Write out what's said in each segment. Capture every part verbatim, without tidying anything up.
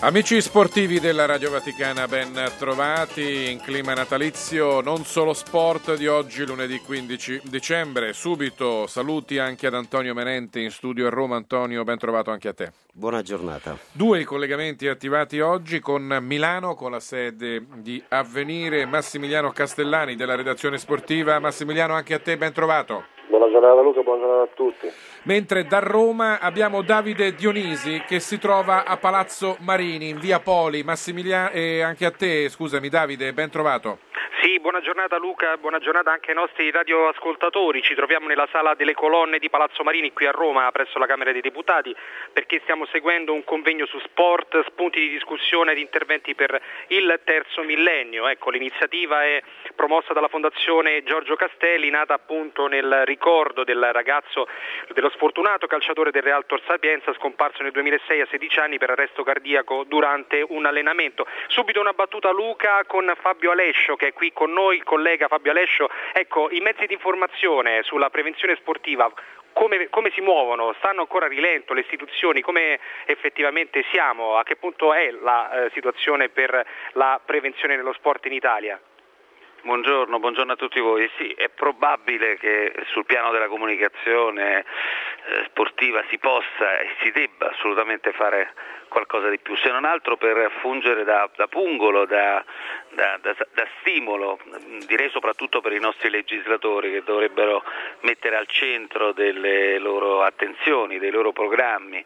Amici sportivi della Radio Vaticana, ben trovati in clima natalizio, non solo sport di oggi, lunedì quindici dicembre. Subito saluti anche ad Antonio Menenti in studio a Roma. Antonio, ben trovato anche a te. Buona giornata. Due i collegamenti attivati oggi con Milano, con la sede di Avvenire, Massimiliano Castellani della redazione sportiva. Massimiliano, anche a te, ben trovato. Buona giornata Luca, buona giornata a tutti. Mentre da Roma abbiamo Davide Dionisi che si trova a Palazzo Marini in via Poli. Massimiliano, e anche a te, scusami Davide, ben trovato. Sì, buona giornata Luca, buona giornata anche ai nostri radioascoltatori. Ci troviamo nella sala delle colonne di Palazzo Marini qui a Roma presso la Camera dei Deputati perché stiamo seguendo un convegno su sport, spunti di discussione ed interventi per il terzo millennio. Ecco, l'iniziativa è promossa dalla Fondazione Giorgio Castelli, nata appunto nel ricordo del ragazzo, dello sfortunato calciatore del Real Tor Sapienza scomparso nel duemilasei a sedici anni per arresto cardiaco durante un allenamento. Subito una battuta Luca con Fabio Alescio che è qui con noi, il collega Fabio Alescio. Ecco, i mezzi di informazione sulla prevenzione sportiva come, come si muovono? Stanno ancora a rilento le istituzioni? Come effettivamente siamo? A che punto è la eh, situazione per la prevenzione nello sport in Italia? Buongiorno, buongiorno a tutti voi. Sì, è probabile che sul piano della comunicazione eh, sportiva si possa e si debba assolutamente fare qualcosa di più, se non altro per fungere da, da pungolo, da, da, da, da stimolo, direi soprattutto per i nostri legislatori che dovrebbero mettere al centro delle loro attenzioni, dei loro programmi,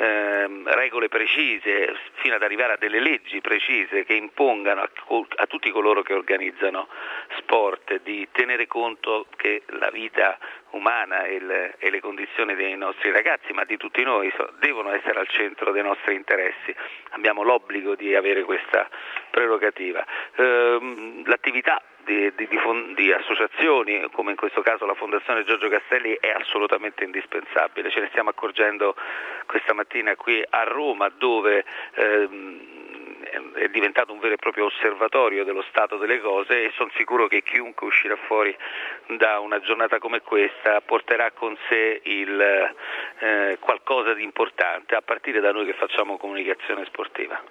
eh, regole precise fino ad arrivare a delle leggi precise che impongano a, a tutti coloro che organizzano sport di tenere conto che la vita umana e le, e le condizioni dei nostri ragazzi, ma di tutti noi, so, devono essere al centro dei nostri interessi. Abbiamo l'obbligo di avere questa prerogativa. Ehm, l'attività di, di, di, di associazioni, come in questo caso la Fondazione Giorgio Castelli, è assolutamente indispensabile. Ce ne stiamo accorgendo questa mattina qui a Roma, dove ehm, è diventato un vero e proprio osservatorio dello stato delle cose e sono sicuro che chiunque uscirà fuori da una giornata come questa porterà con sé il, eh, qualcosa di importante, a partire da noi che facciamo comunicazione sportiva.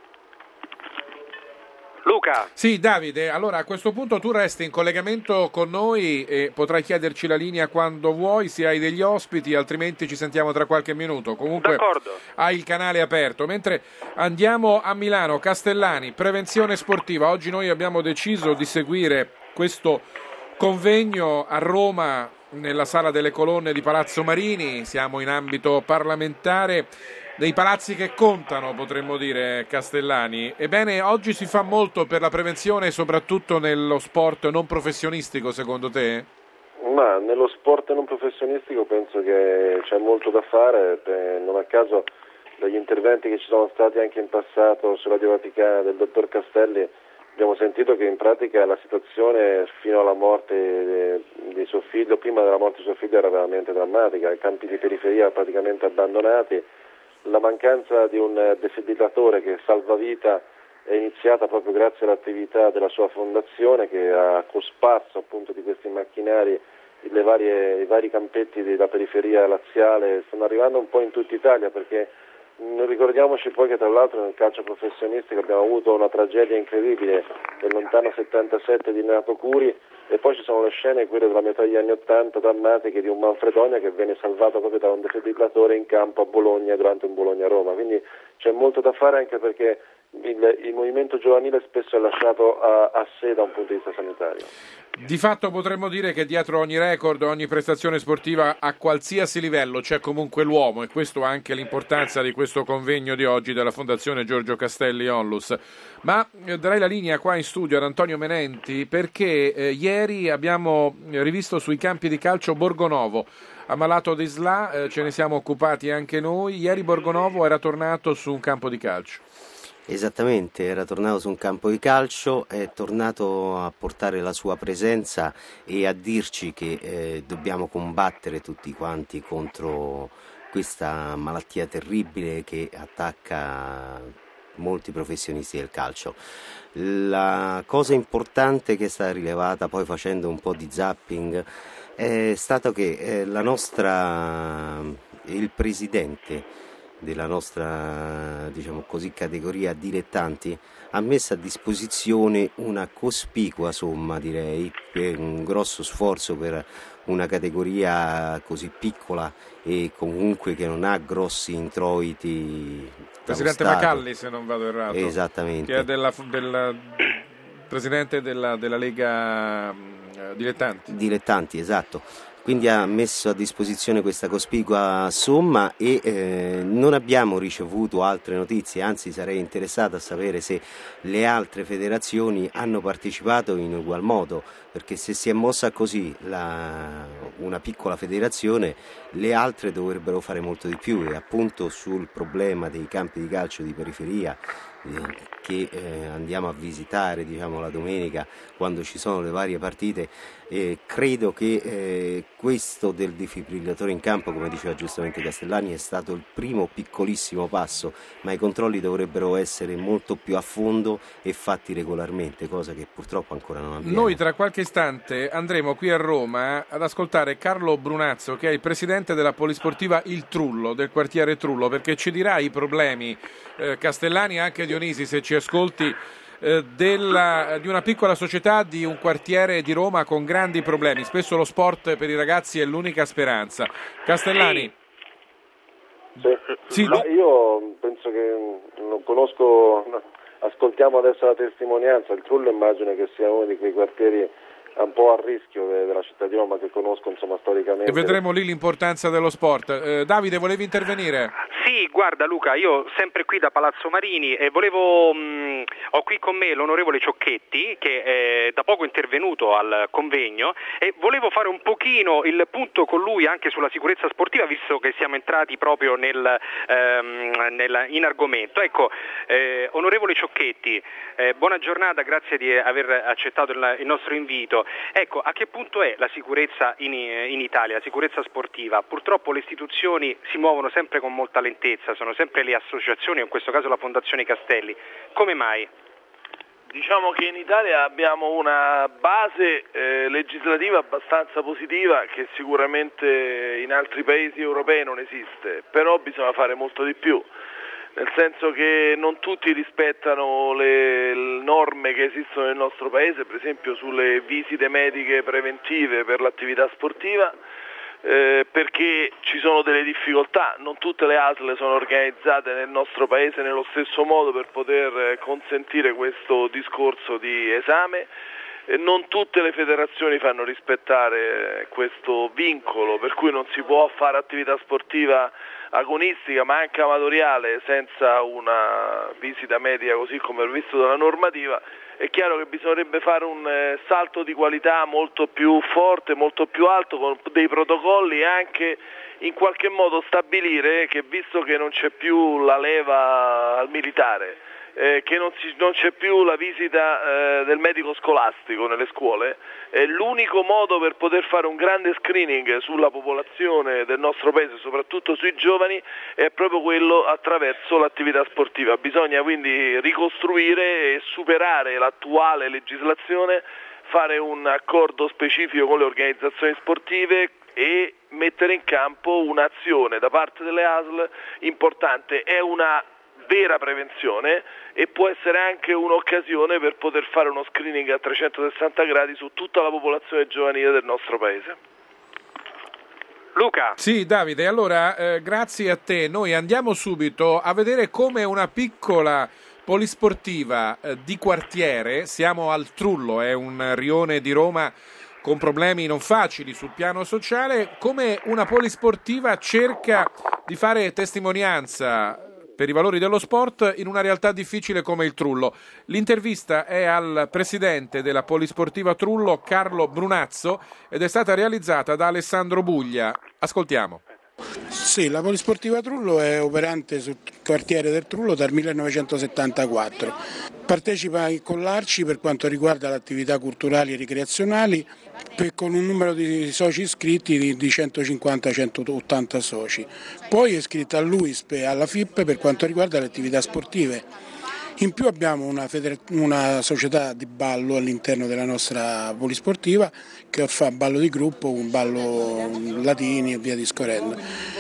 Luca. Sì, Davide, allora a questo punto tu resti in collegamento con noi e potrai chiederci la linea quando vuoi, se hai degli ospiti, altrimenti ci sentiamo tra qualche minuto. Comunque D'accordo. hai il canale aperto. Mentre andiamo a Milano, Castellani, prevenzione sportiva. Oggi noi abbiamo deciso di seguire questo convegno a Roma nella sala delle colonne di Palazzo Marini. Siamo in ambito parlamentare, dei palazzi che contano, potremmo dire, Castellani. Ebbene, oggi si fa molto per la prevenzione, soprattutto nello sport non professionistico, secondo te? Ma nello sport non professionistico penso che c'è molto da fare, non a caso dagli interventi che ci sono stati anche in passato su Radio Vaticana del dottor Castelli abbiamo sentito che in pratica la situazione fino alla morte di suo figlio, prima della morte di suo figlio, era veramente drammatica, i campi di periferia praticamente abbandonati. La mancanza di un defibrillatore che salva vita è iniziata proprio grazie all'attività della sua fondazione, che ha cosparso appunto di questi macchinari le varie, i vari campetti della periferia laziale. Stanno arrivando un po' in tutta Italia, perché ricordiamoci poi che tra l'altro nel calcio professionistico abbiamo avuto una tragedia incredibile nel lontano settantasette di Renato Curi, e poi ci sono le scene, quelle della metà degli anni ottanta, drammatiche, di un Manfredonia che venne salvato proprio da un defibrillatore in campo a Bologna durante un Bologna-Roma. Quindi c'è molto da fare, anche perché il, il movimento giovanile spesso è lasciato a, a sé da un punto di vista sanitario. Di fatto potremmo dire che dietro ogni record, ogni prestazione sportiva a qualsiasi livello c'è comunque l'uomo, e questo ha anche l'importanza di questo convegno di oggi della Fondazione Giorgio Castelli Onlus. Ma eh, darei la linea qua in studio ad Antonio Menenti, perché eh, ieri abbiamo rivisto sui campi di calcio Borgonovo, ammalato di S L A, eh, ce ne siamo occupati anche noi. Ieri Borgonovo era tornato su un campo di calcio. Esattamente, era tornato su un campo di calcio, è tornato a portare la sua presenza e a dirci che eh, dobbiamo combattere tutti quanti contro questa malattia terribile che attacca molti professionisti del calcio. La cosa importante che è stata rilevata poi facendo un po' di zapping è stato che eh, la nostra il presidente della nostra, diciamo così, categoria dilettanti ha messo a disposizione una cospicua somma, direi, per un grosso sforzo per una categoria così piccola e comunque che non ha grossi introiti. Presidente Macalli, se non vado errato. Esattamente. Che è della, della presidente della, della Lega uh, Dilettanti. Dilettanti, esatto. Quindi ha messo a disposizione questa cospicua somma e eh, non abbiamo ricevuto altre notizie, anzi sarei interessato a sapere se le altre federazioni hanno partecipato in ugual modo, perché se si è mossa così la, una piccola federazione, le altre dovrebbero fare molto di più, e appunto sul problema dei campi di calcio di periferia eh, che eh, andiamo a visitare, diciamo, la domenica quando ci sono le varie partite, eh, credo che eh, questo del defibrillatore in campo, come diceva giustamente Castellani, è stato il primo piccolissimo passo, ma i controlli dovrebbero essere molto più a fondo e fatti regolarmente, cosa che purtroppo ancora non abbiamo. Noi tra qualche istante andremo qui a Roma ad ascoltare Carlo Brunazzo, che è il presidente della Polisportiva Il Trullo, del quartiere Trullo, perché ci dirà i problemi, eh, Castellani e anche Dionisi, se ci ascolti, eh, della, di una piccola società di un quartiere di Roma con grandi problemi. Spesso lo sport per i ragazzi è l'unica speranza. Castellani? Sì. Sì, Ma io penso che non conosco, ascoltiamo adesso la testimonianza. Il Trullo immagino che sia uno di quei quartieri un po' a rischio della città di Roma, che conosco insomma storicamente. E vedremo lì l'importanza dello sport. Eh, Davide, volevi intervenire? Sì, guarda Luca, io sempre qui da Palazzo Marini e volevo, mh, ho qui con me l'onorevole Ciocchetti, che è da poco intervenuto al convegno, e volevo fare un pochino il punto con lui anche sulla sicurezza sportiva, visto che siamo entrati proprio nel, ehm, nel, in argomento. Ecco, eh, onorevole Ciocchetti, eh, buona giornata, grazie di aver accettato il, il nostro invito. Ecco, a che punto è la sicurezza in, in Italia, la sicurezza sportiva? Purtroppo le istituzioni si muovono sempre con molta lentezza, sono sempre le associazioni, in questo caso la Fondazione Castelli. Come mai? Diciamo che in Italia abbiamo una base eh, legislativa abbastanza positiva che sicuramente in altri paesi europei non esiste, però bisogna fare molto di più. Nel senso che non tutti rispettano le norme che esistono nel nostro paese, per esempio sulle visite mediche preventive per l'attività sportiva, eh, perché ci sono delle difficoltà. Non tutte le A S L sono organizzate nel nostro paese nello stesso modo per poter consentire questo discorso di esame. Non tutte le federazioni fanno rispettare questo vincolo, per cui non si può fare attività sportiva agonistica ma anche amatoriale senza una visita medica così come previsto dalla normativa. È chiaro che bisognerebbe fare un eh, salto di qualità molto più forte, molto più alto, con dei protocolli, e anche in qualche modo stabilire che, visto che non c'è più la leva al militare, Eh, che non, si, non c'è più la visita eh, del medico scolastico nelle scuole, eh, l'unico modo per poter fare un grande screening sulla popolazione del nostro paese, soprattutto sui giovani, è proprio quello attraverso l'attività sportiva. Bisogna quindi ricostruire e superare l'attuale legislazione, fare un accordo specifico con le organizzazioni sportive e mettere in campo un'azione da parte delle A S L importante. È una vera prevenzione e può essere anche un'occasione per poter fare uno screening a trecentosessanta gradi su tutta la popolazione giovanile del nostro paese. Luca. Sì, Davide, allora eh, grazie a te. Noi andiamo subito a vedere come una piccola polisportiva eh, di quartiere, siamo al Trullo, è un rione di Roma con problemi non facili sul piano sociale, come una polisportiva cerca di fare testimonianza per i valori dello sport in una realtà difficile come il Trullo. L'intervista è al presidente della Polisportiva Trullo, Carlo Brunazzo, ed è stata realizzata da Alessandro Buglia. Ascoltiamo. Sì, la Polisportiva Trullo è operante sul quartiere del Trullo dal millenovecentosettantaquattro. Partecipa con l'Arci per quanto riguarda le attività culturali e ricreazionali, con un numero di soci iscritti di centocinquanta centottanta soci. Poi è iscritta all'U I S P e alla F I P per quanto riguarda le attività sportive. In più abbiamo una, feder- una società di ballo all'interno della nostra polisportiva che fa ballo di gruppo, ballo latini e via discorrendo.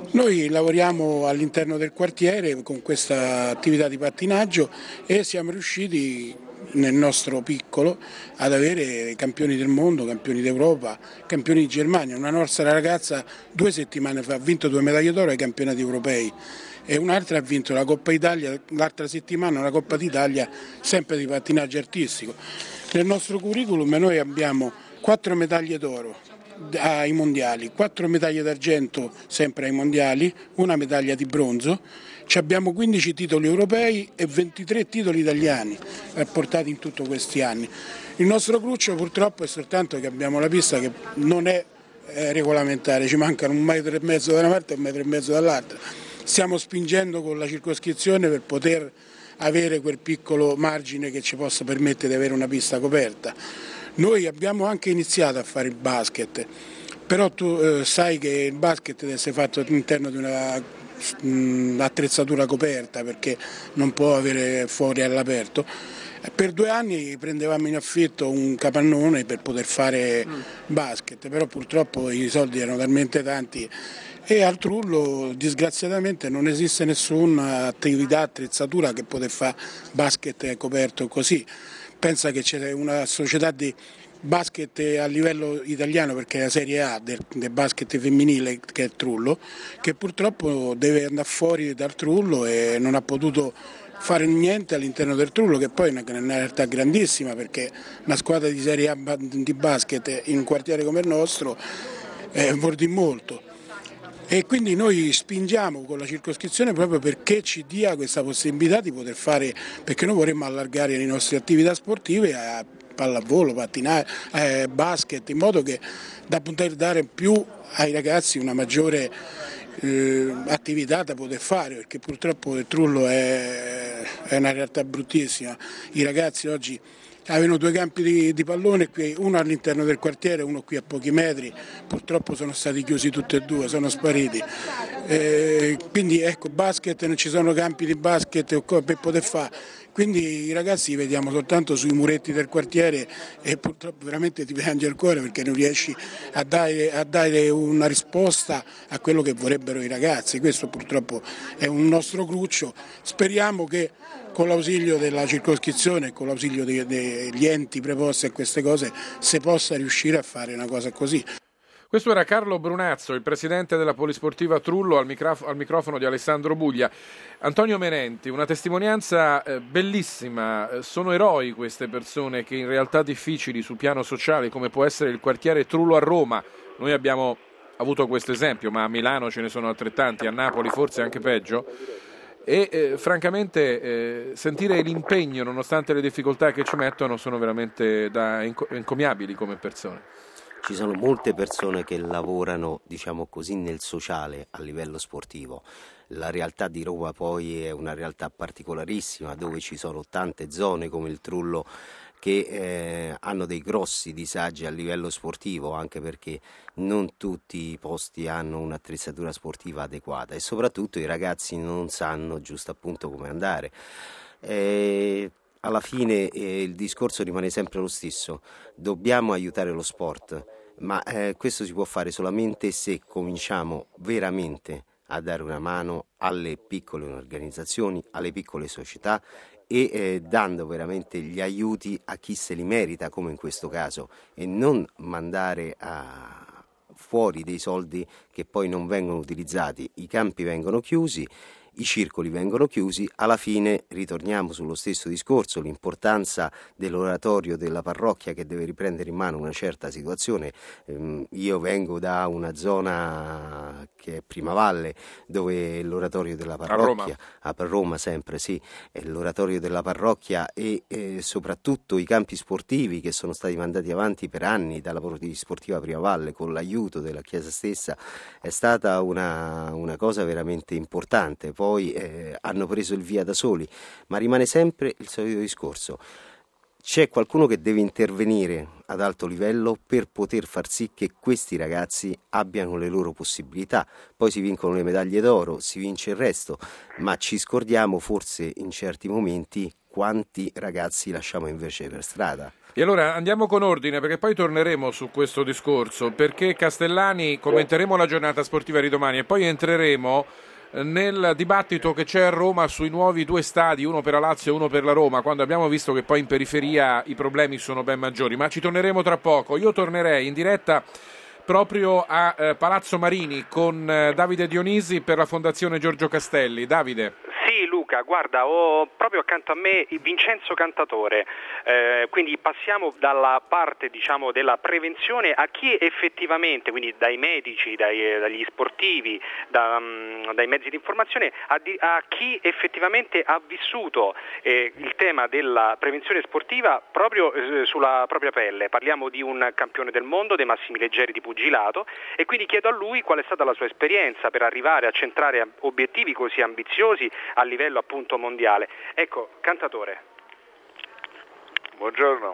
Noi lavoriamo all'interno del quartiere con questa attività di pattinaggio e siamo riusciti nel nostro piccolo ad avere campioni del mondo, campioni d'Europa, campioni di Germania. Una nostra ragazza due settimane fa ha vinto due medaglie d'oro ai campionati europei e un'altra ha vinto la Coppa Italia l'altra settimana, una Coppa d'Italia sempre di pattinaggio artistico. Nel nostro curriculum noi abbiamo quattro medaglie d'oro ai mondiali, quattro medaglie d'argento sempre ai mondiali, una medaglia di bronzo, abbiamo quindici titoli europei e ventitré titoli italiani portati in tutti questi anni. Il nostro cruccio purtroppo è soltanto che abbiamo la pista che non è eh, regolamentare, ci mancano un metro e mezzo da una parte e un metro e mezzo dall'altra. Stiamo spingendo con la circoscrizione per poter avere quel piccolo margine che ci possa permettere di avere una pista coperta. Noi abbiamo anche iniziato a fare il basket, però tu eh, sai che il basket deve essere fatto all'interno di una mh, attrezzatura coperta perché non può avere fuori all'aperto. Per due anni prendevamo in affitto un capannone per poter fare mm. basket, però purtroppo i soldi erano talmente tanti e al Trullo disgraziatamente non esiste nessuna attività, attrezzatura che poter fare basket coperto così. Pensa che c'è una società di basket a livello italiano, perché è la Serie A del, del basket femminile, che è Trullo, che purtroppo deve andare fuori dal Trullo e non ha potuto fare niente all'interno del Trullo, che poi è una realtà grandissima, perché una squadra di Serie A di basket in un quartiere come il nostro eh, vuol dire molto. E quindi noi spingiamo con la circoscrizione proprio perché ci dia questa possibilità di poter fare, perché noi vorremmo allargare le nostre attività sportive a pallavolo, pattinare, eh, basket, in modo che da poter dare più ai ragazzi una maggiore eh, attività da poter fare, perché purtroppo il Trullo è, è una realtà bruttissima. I ragazzi oggi avevano due campi di, di pallone, qui, uno all'interno del quartiere, uno qui a pochi metri, purtroppo sono stati chiusi tutti e due, sono spariti. Eh, quindi ecco, basket, non ci sono campi di basket per poter fare, quindi i ragazzi li vediamo soltanto sui muretti del quartiere e purtroppo veramente ti piange il cuore perché non riesci a dare, a dare una risposta a quello che vorrebbero i ragazzi. Questo purtroppo è un nostro cruccio, speriamo che con l'ausilio della circoscrizione e con l'ausilio degli enti preposti a queste cose si possa riuscire a fare una cosa così. Questo era Carlo Brunazzo, il presidente della Polisportiva Trullo, al, micraf- al microfono di Alessandro Buglia. Antonio Menenti, una testimonianza eh, bellissima. Eh, sono eroi queste persone che in realtà difficili sul piano sociale, come può essere il quartiere Trullo a Roma. Noi abbiamo avuto questo esempio, ma a Milano ce ne sono altrettanti, a Napoli forse anche peggio. E eh, francamente eh, sentire l'impegno nonostante le difficoltà che ci mettono sono veramente da inco- encomiabili come persone. Ci sono molte persone che lavorano, diciamo così, nel sociale a livello sportivo. La realtà di Roma poi è una realtà particolarissima, dove ci sono tante zone come il Trullo che eh, hanno dei grossi disagi a livello sportivo, anche perché non tutti i posti hanno un'attrezzatura sportiva adeguata e soprattutto i ragazzi non sanno giusto appunto come andare. Eh, alla fine eh, il discorso rimane sempre lo stesso: dobbiamo aiutare lo sport, ma eh, questo si può fare solamente se cominciamo veramente a dare una mano alle piccole organizzazioni, alle piccole società e eh, dando veramente gli aiuti a chi se li merita, come in questo caso, e non mandare a fuori dei soldi che poi non vengono utilizzati. I campi vengono chiusi, i circoli vengono chiusi, alla fine ritorniamo sullo stesso discorso, l'importanza dell'oratorio della parrocchia che deve riprendere in mano una certa situazione. Io vengo da una zona che è Primavalle, dove l'oratorio della parrocchia, a Roma, a Roma sempre sì, è l'oratorio della parrocchia e eh, soprattutto i campi sportivi che sono stati mandati avanti per anni dalla Polisportiva Primavalle con l'aiuto della Chiesa stessa, è stata una, una cosa veramente importante. Poi eh, hanno preso il via da soli, ma rimane sempre il solito discorso: c'è qualcuno che deve intervenire ad alto livello per poter far sì che questi ragazzi abbiano le loro possibilità. Poi si vincono le medaglie d'oro, si vince il resto, ma ci scordiamo forse in certi momenti quanti ragazzi lasciamo invece per strada. E allora andiamo con ordine, perché poi torneremo su questo discorso, perché Castellani commenteremo la giornata sportiva di domani e poi entreremo nel dibattito che c'è a Roma sui nuovi due stadi, uno per la Lazio e uno per la Roma, quando abbiamo visto che poi in periferia i problemi sono ben maggiori, ma ci torneremo tra poco. Io tornerei in diretta proprio a eh, Palazzo Marini con eh, Davide Dionisi per la Fondazione Giorgio Castelli. Davide. Sì, Luca, guarda, ho proprio accanto a me Vincenzo Cantatore, eh, quindi passiamo dalla parte, diciamo, della prevenzione a chi effettivamente, quindi dai medici, dai, dagli sportivi, da, um, dai mezzi di informazione, a, di, a chi effettivamente ha vissuto eh, il tema della prevenzione sportiva proprio eh, sulla propria pelle. Parliamo di un campione del mondo, dei massimi leggeri di pugilato, e quindi chiedo a lui qual è stata la sua esperienza per arrivare a centrare obiettivi così ambiziosi a livello appunto mondiale. Ecco, Cantatore. Buongiorno.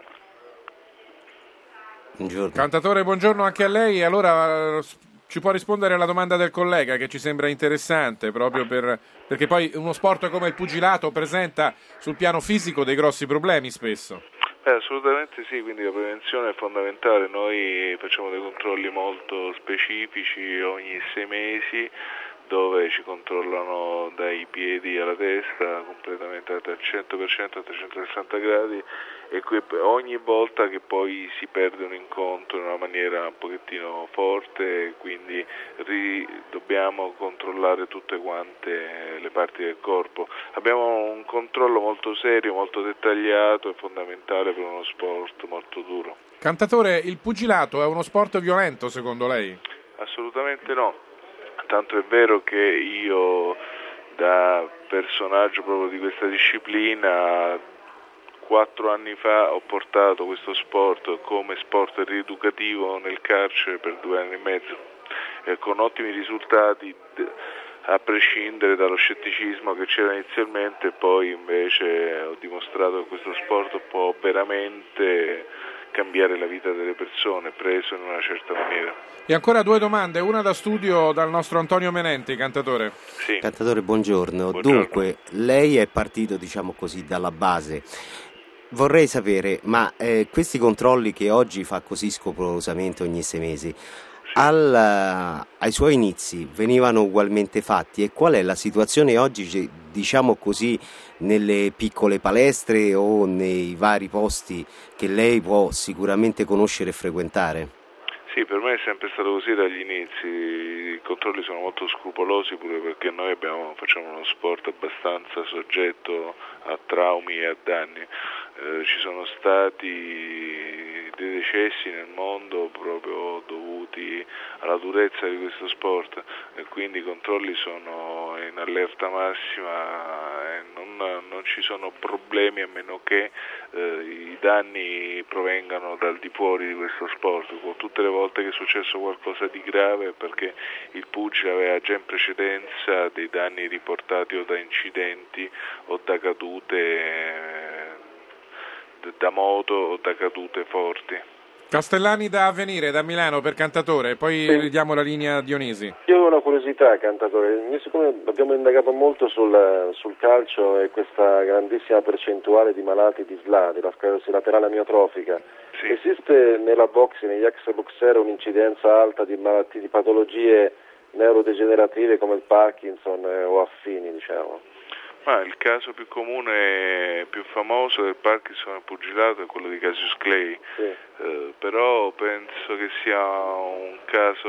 Buongiorno. Cantatore, buongiorno anche a lei. Allora ci può rispondere alla domanda del collega, che ci sembra interessante, proprio per, perché poi uno sport come il pugilato presenta sul piano fisico dei grossi problemi spesso. Eh, assolutamente sì, quindi la prevenzione è fondamentale. Noi facciamo dei controlli molto specifici ogni sei mesi, dove ci controllano dai piedi alla testa completamente dal cento per cento a trecentosessanta gradi, e qui ogni volta che poi si perde un incontro in una maniera un pochettino forte, quindi ri- dobbiamo controllare tutte quante le parti del corpo. Abbiamo un controllo molto serio, molto dettagliato e fondamentale per uno sport molto duro. Cantatore, il pugilato è uno sport violento secondo lei? Assolutamente no. Tanto è vero che io, da personaggio proprio di questa disciplina, quattro anni fa ho portato questo sport come sport rieducativo nel carcere per due anni e mezzo, e con ottimi risultati, a prescindere dallo scetticismo che c'era inizialmente. Poi invece ho dimostrato che questo sport può veramente cambiare la vita delle persone, preso in una certa maniera. E ancora due domande, una da studio dal nostro Antonio Menenti. Cantatore. Sì. Cantatore, buongiorno. Buongiorno. Dunque, lei è partito, diciamo così, dalla base. Vorrei sapere, ma eh, questi controlli che oggi fa così scrupolosamente ogni sei mesi, al, ai suoi inizi venivano ugualmente fatti, e qual è la situazione oggi, diciamo così, nelle piccole palestre o nei vari posti che lei può sicuramente conoscere e frequentare? Sì, per me è sempre stato così dagli inizi. I controlli sono molto scrupolosi, pure perché noi abbiamo, facciamo uno sport abbastanza soggetto a traumi e a danni. Eh, ci sono stati dei decessi nel mondo proprio dovuti alla durezza di questo sport, e quindi i controlli sono in allerta massima e non, non ci sono problemi, a meno che eh, i danni provengano dal di fuori di questo sport. Tutte le volte che è successo qualcosa di grave, perché il pugile aveva già in precedenza dei danni riportati o da incidenti o da cadute eh, da moto o da cadute forti. Castellani da Avvenire, da Milano, per Cantatore, poi sì. ridiamo la linea a Dionisi. Io ho una curiosità, Cantatore. Siccome abbiamo indagato molto sul, sul calcio e questa grandissima percentuale di malati di S L A, della sclerosi laterale amiotrofica, sì. Esiste nella box, negli ex boxer, un'incidenza alta di malattie, di patologie neurodegenerative come il Parkinson eh, o affini, diciamo? Ma il caso più comune, più famoso del Parkinson e pugilato è quello di Cassius Clay, sì. eh, però penso che sia un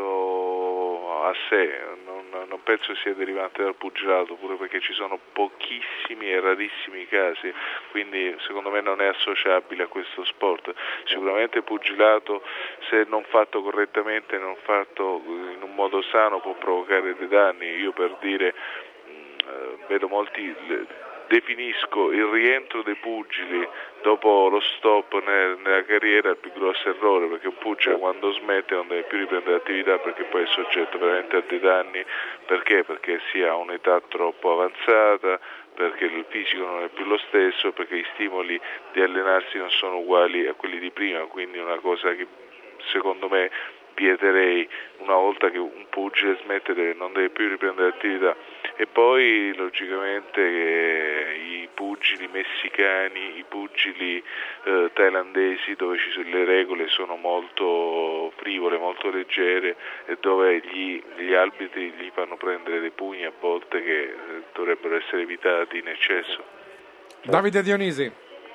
caso a sé, non, non penso sia derivante dal pugilato, pure perché ci sono pochissimi e rarissimi casi, quindi secondo me non è associabile a questo sport. Sicuramente il pugilato, se non fatto correttamente, non fatto in un modo sano, può provocare dei danni. Io, per dire, vedo molti, definisco il rientro dei pugili dopo lo stop nella carriera il più grosso errore, perché un pugile quando smette non deve più riprendere l'attività, perché poi è soggetto veramente a dei danni. Perché? Perché si ha un'età troppo avanzata, perché il fisico non è più lo stesso, perché i stimoli di allenarsi non sono uguali a quelli di prima, quindi una cosa che secondo me vieterei una volta che un pugile smette non deve più riprendere attività. E poi logicamente eh, i pugili messicani, i pugili eh, thailandesi, dove ci sono, le regole sono molto frivole, molto leggere, e dove gli, gli arbitri gli fanno prendere dei pugni a volte che eh, dovrebbero essere evitati in eccesso. Davide Dionisi.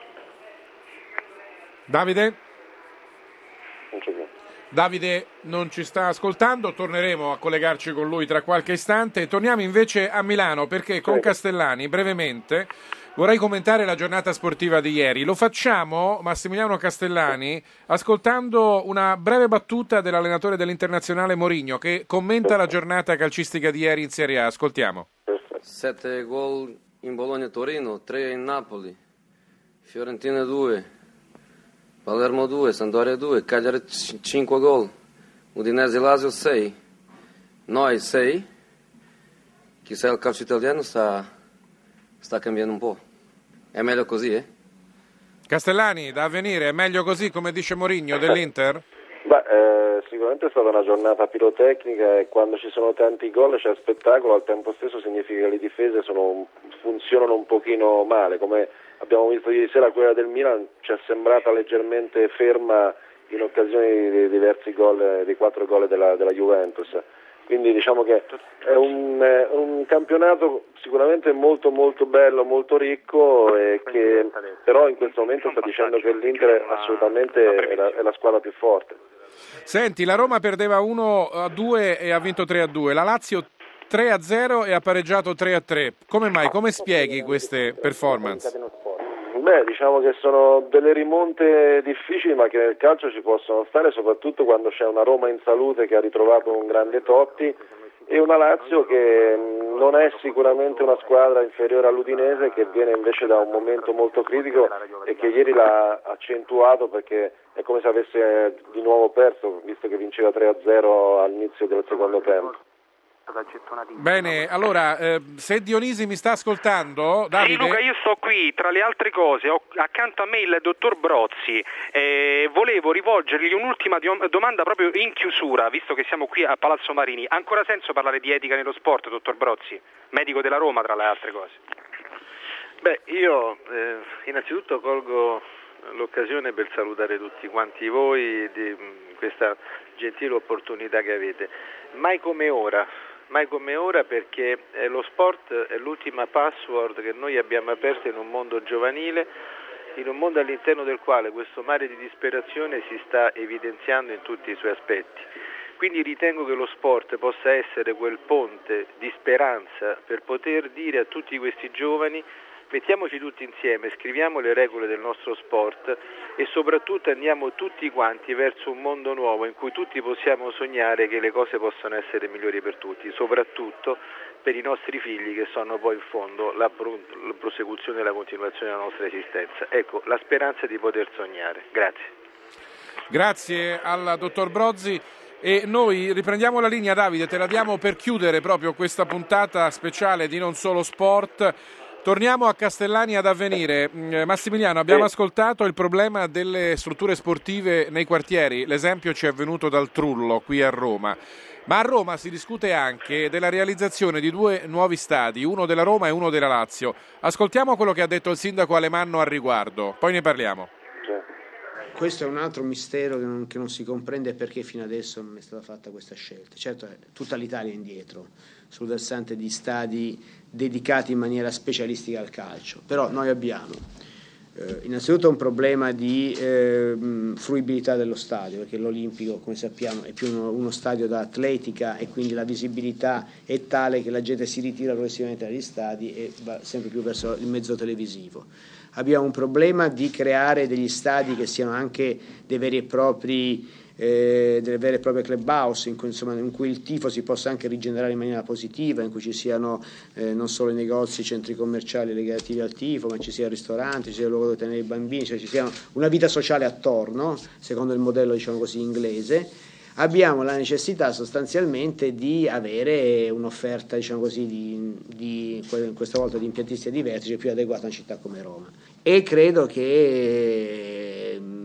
Davide? Non c'è più. Davide non ci sta ascoltando, torneremo a collegarci con lui tra qualche istante. Torniamo invece a Milano, perché con Castellani brevemente vorrei commentare la giornata sportiva di ieri. Lo facciamo, Massimiliano Castellani, ascoltando una breve battuta dell'allenatore dell'Internazionale Mourinho, che commenta la giornata calcistica di ieri in Serie A. Ascoltiamo. sette gol in Bologna-Torino, tre in Napoli, Fiorentina due, Palermo due, Sampdoria due, Cagliari cinque gol, Udinese-Lazio sei, noi sei. Chissà, il calcio italiano sta, sta cambiando un po'. È meglio così, eh? Castellani, da avvenire, è meglio così, come dice Mourinho dell'Inter? Beh, eh, sicuramente è stata una giornata pirotecnica, e quando ci sono tanti gol c'è spettacolo, al tempo stesso significa che le difese sono, funzionano un pochino male, come abbiamo visto ieri sera. Quella del Milan ci è sembrata leggermente ferma in occasione di diversi gol, dei quattro gol della, della Juventus. Quindi diciamo che è un, è un campionato sicuramente molto molto bello, molto ricco, e che però in questo momento sta dicendo che l'Inter assolutamente è la, è la squadra più forte. Senti, la Roma perdeva uno a due e ha vinto tre a due, la Lazio tre a zero e ha pareggiato tre a tre. Come mai? Come spieghi queste performance? Beh, diciamo che sono delle rimonte difficili, ma che nel calcio ci possono stare, soprattutto quando c'è una Roma in salute che ha ritrovato un grande Totti, e una Lazio che non è sicuramente una squadra inferiore all'Udinese, che viene invece da un momento molto critico e che ieri l'ha accentuato, perché è come se avesse di nuovo perso, visto che vinceva tre a zero all'inizio del secondo tempo. Bene, allora, eh, se Dionisi mi sta ascoltando, Davide... Sì, Luca, io sto qui, tra le altre cose, ho accanto a me il dottor Brozzi, eh, volevo rivolgergli un'ultima domanda proprio in chiusura, visto che siamo qui a Palazzo Marini. Ha ancora senso parlare di etica nello sport, dottor Brozzi, medico della Roma, tra le altre cose? Beh, io eh, innanzitutto colgo l'occasione per salutare tutti quanti voi di questa gentile opportunità che avete. Mai come ora, mai come ora perché eh, lo sport è l'ultima password che noi abbiamo aperto in un mondo giovanile, in un mondo all'interno del quale questo mare di disperazione si sta evidenziando in tutti i suoi aspetti. Quindi ritengo che lo sport possa essere quel ponte di speranza per poter dire a tutti questi giovani: mettiamoci tutti insieme, scriviamo le regole del nostro sport e soprattutto andiamo tutti quanti verso un mondo nuovo in cui tutti possiamo sognare che le cose possano essere migliori per tutti, soprattutto per i nostri figli, che sono poi in fondo la, pro- la prosecuzione e la continuazione della nostra esistenza. Ecco, la speranza di poter sognare. Grazie. Grazie al dottor Brozzi. E noi riprendiamo la linea, Davide, te la diamo per chiudere proprio questa puntata speciale di Non Solo Sport. Torniamo a Castellani ad Avvenire. Massimiliano, abbiamo ascoltato il problema delle strutture sportive nei quartieri, l'esempio ci è venuto dal Trullo qui a Roma, ma a Roma si discute anche della realizzazione di due nuovi stadi, uno della Roma e uno della Lazio. Ascoltiamo quello che ha detto il sindaco Alemanno al riguardo, poi ne parliamo. Questo è un altro mistero che non, che non si comprende, perché fino adesso non è stata fatta questa scelta. Certo, tutta l'Italia è indietro sul versante di stadi dedicati in maniera specialistica al calcio, però noi abbiamo eh, innanzitutto un problema di eh, fruibilità dello stadio, perché l'Olimpico, come sappiamo, è più uno, uno stadio da atletica, e quindi la visibilità è tale che la gente si ritira progressivamente dagli stadi e va sempre più verso il mezzo televisivo. Abbiamo un problema di creare degli stadi che siano anche dei veri e propri Eh, delle vere e proprie clubhouse in cui, insomma, in cui il tifo si possa anche rigenerare in maniera positiva, in cui ci siano eh, non solo i negozi, i centri commerciali legati al tifo, ma ci sia il ristorante, ci sia il luogo dove tenere i bambini, cioè ci sia una vita sociale attorno, secondo il modello, diciamo così, inglese. Abbiamo la necessità sostanzialmente di avere un'offerta, diciamo così, di, di, questa volta di impiantistica di vertice più adeguata a una città come Roma, e credo che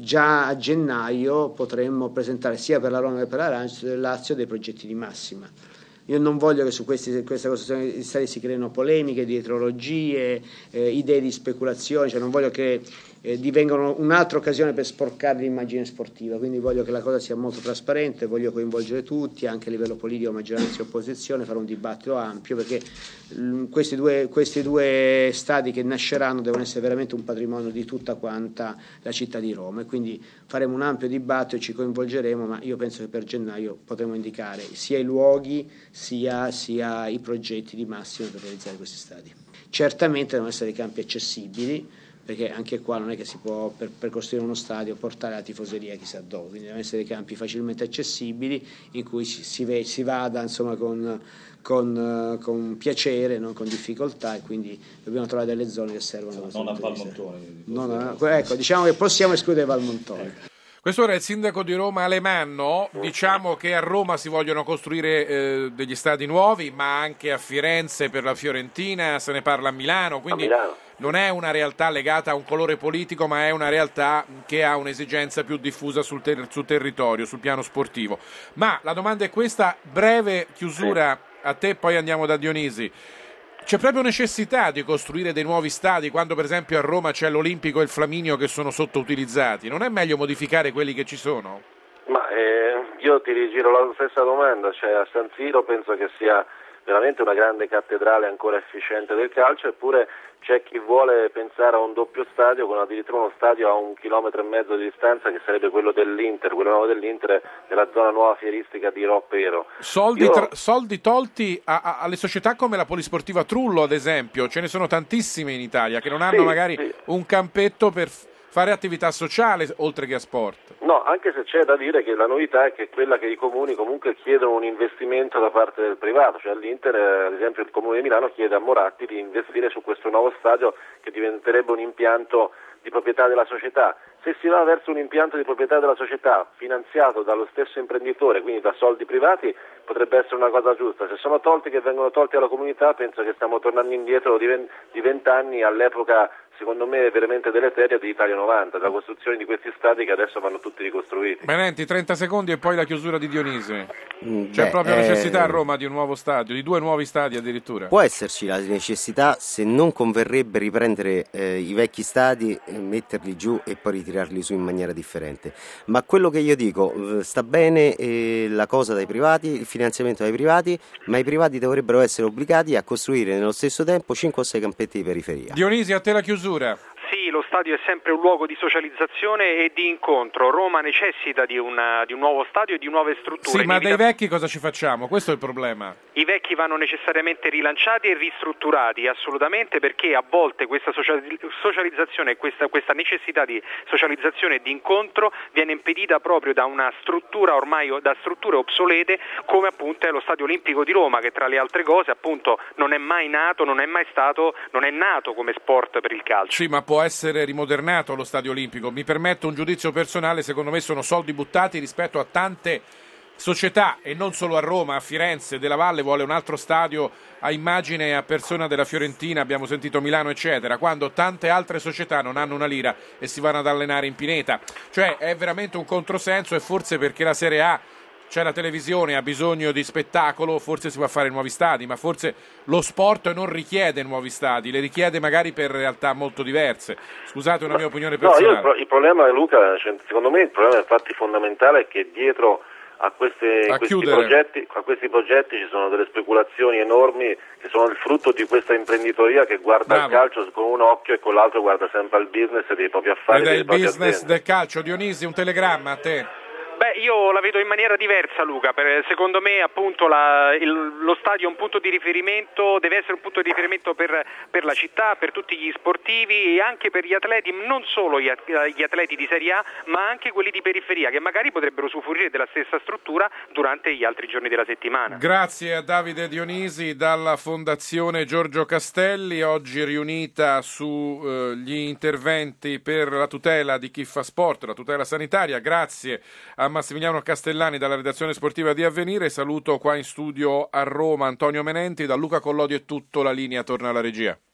già a gennaio potremmo presentare sia per la Roma che per la Lazio dei progetti di massima. Io non voglio che su questi, questa costruzione di stadi si creino polemiche, dietrologie, eh, idee di speculazione, cioè non voglio che eh, divengano un'altra occasione per sporcare l'immagine sportiva, quindi voglio che la cosa sia molto trasparente, voglio coinvolgere tutti, anche a livello politico, maggioranza e opposizione, fare un dibattito ampio, perché mh, questi, due, questi due stadi che nasceranno devono essere veramente un patrimonio di tutta quanta la città di Roma, e quindi faremo un ampio dibattito e ci coinvolgeremo, ma io penso che per gennaio potremo indicare sia i luoghi sia, sia i progetti di massimo per realizzare questi stadi. Certamente devono essere campi accessibili, perché anche qua non è che si può per, per costruire uno stadio portare la tifoseria chissà dove, quindi devono essere campi facilmente accessibili in cui si, si, si vada insomma con, con, con piacere, non con difficoltà, e quindi dobbiamo trovare delle zone che servono. Non a Valmontone. Non a, ecco, diciamo che possiamo escludere Valmontone. Questo era il sindaco di Roma Alemanno. Diciamo che a Roma si vogliono costruire eh, degli stadi nuovi, ma anche a Firenze per la Fiorentina, se ne parla a Milano, quindi a Milano. Non è una realtà legata a un colore politico, ma è una realtà che ha un'esigenza più diffusa sul, ter- sul territorio, sul piano sportivo. Ma la domanda è questa, breve chiusura a te, poi andiamo da Dionisi. C'è proprio necessità di costruire dei nuovi stadi quando per esempio a Roma c'è l'Olimpico e il Flaminio che sono sottoutilizzati? Non è meglio modificare quelli che ci sono? Ma eh, io ti rigiro la stessa domanda, cioè a San Siro penso che sia veramente una grande cattedrale ancora efficiente del calcio, eppure c'è chi vuole pensare a un doppio stadio con addirittura uno stadio a un chilometro e mezzo di distanza che sarebbe quello dell'Inter, quello nuovo dell'Inter nella zona nuova fieristica di Roppero. Soldi, Io... tra, soldi tolti a, a, alle società come la Polisportiva Trullo ad esempio, ce ne sono tantissime in Italia che non hanno sì, magari sì. un campetto per fare attività sociale oltre che a sport. No, anche se c'è da dire che la novità è che quella che i comuni comunque chiedono un investimento da parte del privato, cioè all'Inter ad esempio il Comune di Milano chiede a Moratti di investire su questo nuovo stadio che diventerebbe un impianto di proprietà della società. Se si va verso un impianto di proprietà della società finanziato dallo stesso imprenditore, quindi da soldi privati, potrebbe essere una cosa giusta. Se sono tolti che vengono tolti alla comunità, penso che stiamo tornando indietro di vent'anni all'epoca, secondo me, veramente deleteria di Italia novanta, della costruzione di questi stadi che adesso vanno tutti ricostruiti. Menenti, trenta secondi e poi la chiusura di Dionisi. Mm, C'è beh, proprio eh... necessità a Roma di un nuovo stadio, di due nuovi stadi addirittura? Può esserci la necessità, se non converrebbe riprendere eh, i vecchi stadi, eh, metterli giù e poi ritirarli su in maniera differente. Ma quello che io dico, sta bene eh, la cosa dai privati, il finanziamento dai privati, ma i privati dovrebbero essere obbligati a costruire nello stesso tempo cinque o sei campetti di periferia. Dionisi, a te la chiusura. Sì, lo stadio è sempre un luogo di socializzazione e di incontro. Roma necessita di, una, di un nuovo stadio e di nuove strutture. Sì, ma dei vecchi cosa ci facciamo? Questo è il problema. I vecchi vanno necessariamente rilanciati e ristrutturati, assolutamente, perché a volte questa socializzazione e questa, questa necessità di socializzazione e di incontro viene impedita proprio da una struttura ormai da strutture obsolete, come appunto è lo Stadio Olimpico di Roma, che tra le altre cose appunto non è mai nato, non è mai stato, non è nato come sport per il calcio. Sì, ma può essere rimodernato lo Stadio Olimpico. Mi permetto un giudizio personale, secondo me sono soldi buttati rispetto a tante società, e non solo a Roma, a Firenze. Della Valle vuole un altro stadio a immagine e a persona della Fiorentina, abbiamo sentito Milano eccetera, quando tante altre società non hanno una lira e si vanno ad allenare in pineta. Cioè è veramente un controsenso, e forse perché la Serie A, c'è la televisione, ha bisogno di spettacolo, forse si va a fare nuovi stadi, ma forse lo sport non richiede nuovi stadi, le richiede magari per realtà molto diverse. Scusate, una mia opinione personale. No, io il, il problema, Luca, cioè, secondo me il problema infatti fondamentale è che dietro a, queste, a, questi progetti, a questi progetti ci sono delle speculazioni enormi che sono il frutto di questa imprenditoria che guarda Bravo. il calcio con un occhio e con l'altro guarda sempre al business e dei propri affari. Ed è il business aziende. del calcio. Dionisi, un telegramma a te. Beh, io la vedo in maniera diversa, Luca. Per, secondo me appunto la, il, lo stadio è un punto di riferimento, deve essere un punto di riferimento per, per la città, per tutti gli sportivi e anche per gli atleti, non solo gli, gli atleti di Serie A, ma anche quelli di periferia, che magari potrebbero usufruire della stessa struttura durante gli altri giorni della settimana. Grazie a Davide Dionisi dalla Fondazione Giorgio Castelli, oggi riunita sugli eh, interventi per la tutela di chi fa sport, la tutela sanitaria. Grazie a Massimiliano Castellani dalla redazione sportiva di Avvenire. Saluto qua in studio a Roma Antonio Menenti. Da Luca Collodi è tutto, la linea torna alla regia.